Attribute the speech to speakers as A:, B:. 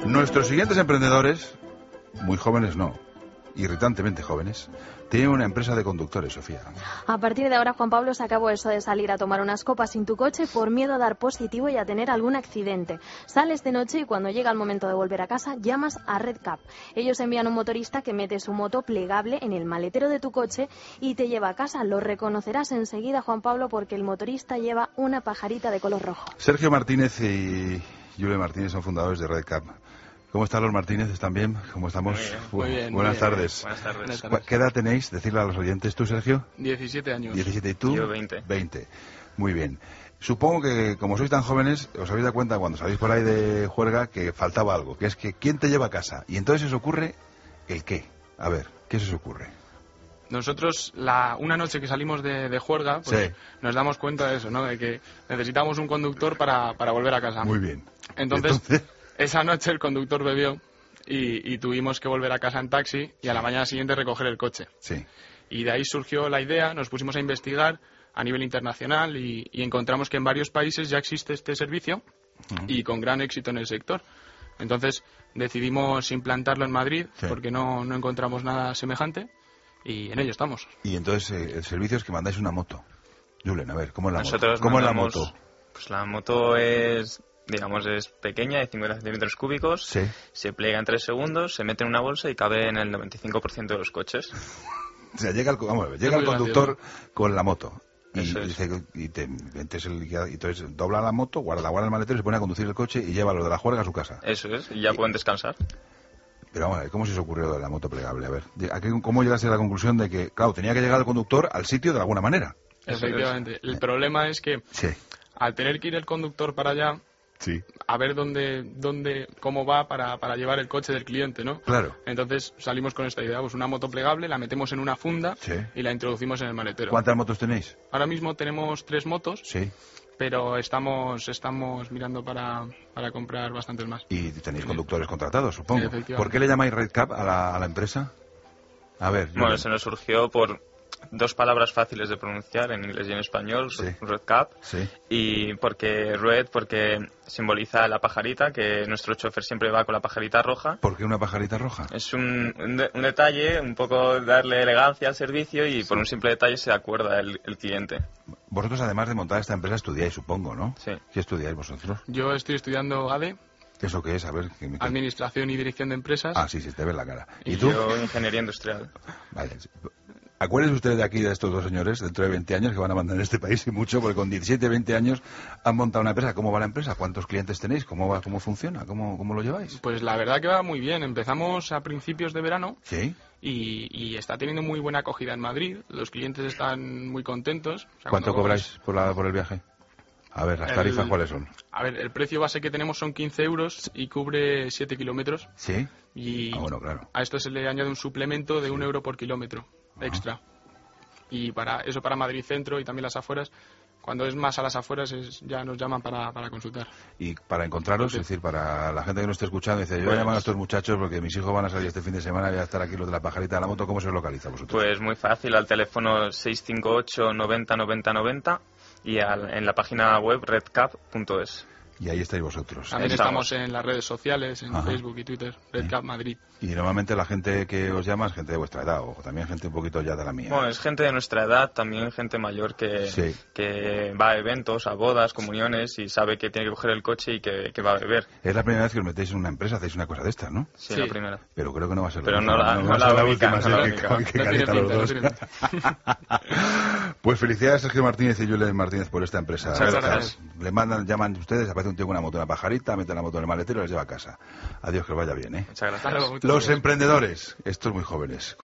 A: Nuestros siguientes emprendedores, muy jóvenes no, irritantemente jóvenes, tienen una empresa de conductores, Sofía.
B: A partir de ahora, Juan Pablo, se acabó eso de salir a tomar unas copas sin tu coche por miedo a dar positivo y a tener algún accidente. Sales de noche y cuando llega el momento de volver a casa, llamas a RedCap. Ellos envían un motorista que mete su moto plegable en el maletero de tu coche y te lleva a casa. Lo reconocerás enseguida, Juan Pablo, porque el motorista lleva una pajarita de color rojo.
A: Sergio Martínez y Julia Martínez son fundadores de RedCap. ¿Cómo están los Martínez? ¿Están bien? ¿Cómo estamos?
C: Muy bien.
A: Buenas tardes.
C: Buenas tardes.
A: ¿Qué edad tenéis? Decirle a los oyentes. ¿Tú, Sergio?
C: 17 años.
A: 17. ¿Y tú?
D: Yo 20.
A: 20. Muy bien. Supongo que, como sois tan jóvenes, os habéis dado cuenta cuando salís por ahí de juerga que faltaba algo, que es que ¿quién te lleva a casa? Y entonces os ocurre el qué. A ver, ¿qué se os ocurre?
C: Nosotros, una noche que salimos de juerga, pues
A: Sí.
C: nos damos cuenta de eso, ¿no? De que necesitamos un conductor para volver a casa.
A: Muy bien.
C: Entonces, esa noche el conductor bebió y tuvimos que volver a casa en taxi y a la mañana siguiente recoger el coche.
A: Sí.
C: Y de ahí surgió la idea, nos pusimos a investigar a nivel internacional y encontramos que en varios países ya existe este servicio y con gran éxito en el sector. Entonces decidimos implantarlo en Madrid porque no encontramos nada semejante y en ello estamos.
A: Y entonces el servicio es que mandáis una moto. Julen, a ver, ¿cómo es la
D: Nosotros
A: moto? ¿Cómo es la
D: mandamos-
A: moto?
D: Pues la moto es, digamos, es pequeña, de 50 centímetros cúbicos.
A: Sí.
D: Se pliega en 3 segundos, se mete en una bolsa y cabe en el 95% de los coches.
A: O sea, llega el
C: muy
A: conductor con la moto. Y,
D: Eso es.
A: dice, y te metes y entonces dobla la moto, guarda el maletero, se pone a conducir el coche y lleva lo de la juerga a su casa.
D: Eso es, y ya pueden descansar.
A: Pero vamos a ver, ¿cómo se os ocurrió lo de la moto plegable? A ver, ¿cómo llegaste a la conclusión de que, claro, tenía que llegar el conductor al sitio de alguna manera?
D: Eso
C: Efectivamente. El problema es que
A: Sí,
C: al tener que ir el conductor para allá,
A: sí,
C: a ver cómo va para llevar el coche del cliente, ¿no?
A: claro.
C: Entonces salimos con esta idea, pues una moto plegable, la metemos en una funda
A: Sí.
C: y la introducimos en el maletero.
A: ¿Cuántas motos tenéis?
C: Ahora mismo tenemos 3 motos,
A: Sí.
C: pero estamos mirando para comprar bastantes más.
A: Y tenéis conductores contratados, supongo.
C: Sí, efectivamente.
A: ¿Por qué le llamáis RedCap a la empresa? A ver,
D: Bueno,
A: Julen.
D: se nos surgió por 2 palabras fáciles de pronunciar en inglés y en español,
A: Sí.
D: RedCap.
A: Sí.
D: Y porque simboliza la pajarita, que nuestro chofer siempre va con la pajarita roja.
A: ¿Por qué una pajarita roja?
D: Es un detalle, un poco darle elegancia al servicio y por un simple detalle se acuerda el cliente.
A: Vosotros, además de montar esta empresa, estudiáis, supongo, ¿no?
D: Sí.
A: ¿Qué estudiáis vosotros?
C: Yo estoy estudiando ADE,
A: ¿Eso qué es? A ver.
C: Administración y Dirección de Empresas.
A: Ah, sí, te ve la cara. ¿Y
D: Y
A: tú?
D: yo ingeniería industrial.
A: Vale. Acuérdense ustedes de aquí, de estos dos señores, dentro de 20 años, que van a mandar en este país y mucho, porque con 17, 20 años han montado una empresa. ¿Cómo va la empresa? ¿Cuántos clientes tenéis? ¿Cómo funciona? ¿Cómo lo lleváis?
C: Pues la verdad que va muy bien. Empezamos a principios de verano
A: Sí.
C: y está teniendo muy buena acogida en Madrid. Los clientes están muy contentos. O sea,
A: ¿Cuánto
C: cuando
A: cobráis por el viaje? A ver, las tarifas, ¿cuáles son?
C: A ver, el precio base que tenemos son 15 euros y cubre 7 kilómetros.
A: ¿Sí?
C: Y
A: Bueno, claro.
C: a esto se le añade un suplemento de 1 euro por kilómetro extra. Y para Madrid Centro y también las afueras, cuando es más a las afueras ya nos llaman para consultar.
A: Y para encontraros, es decir, para la gente que nos esté escuchando, dice, yo voy a llamar a estos muchachos porque mis hijos van a salir este fin de semana, voy a estar aquí los de la pajarita de la moto. ¿Cómo se os localiza vosotros?
D: Pues muy fácil, al teléfono 658 90 90 90 y en la página web redcap.es.
A: Y ahí estáis vosotros.
C: También
D: Estamos.
C: estamos en las redes sociales, en
A: Ajá.
C: Facebook y Twitter, RedCap Madrid.
A: Y normalmente la gente que os llama es gente de vuestra edad, o también gente un poquito ya de la mía.
D: Bueno, es gente de nuestra edad, también gente mayor
A: Sí.
D: que va a eventos, a bodas, comuniones y sabe que tiene que coger el coche y que va a beber.
A: Es la primera vez que os metéis en una empresa, hacéis una cosa de esta, ¿no?
D: Sí,
C: Sí.
D: la primera.
A: Pero creo que no va a ser
D: Pero
A: la
D: no
A: última.
D: la- no
A: va a
D: la
A: ser la
D: única,
A: última,
D: no
A: sí,
D: la
A: que-
D: única.
A: que
C: No
A: carita
C: tiene
A: los
C: pinta,
A: dos. Pues felicidades Sergio Martínez y Julen Martínez por esta empresa.
C: Muchas
A: Gracias.
C: gracias.
A: Llaman ustedes, aparece un tío con una moto, una pajarita, mete la moto en el maletero y les lleva a casa. Adiós, que os vaya bien, ¿eh?
D: Muchas gracias.
C: Hasta luego, muchas
A: Los
C: gracias.
A: emprendedores, estos muy jóvenes.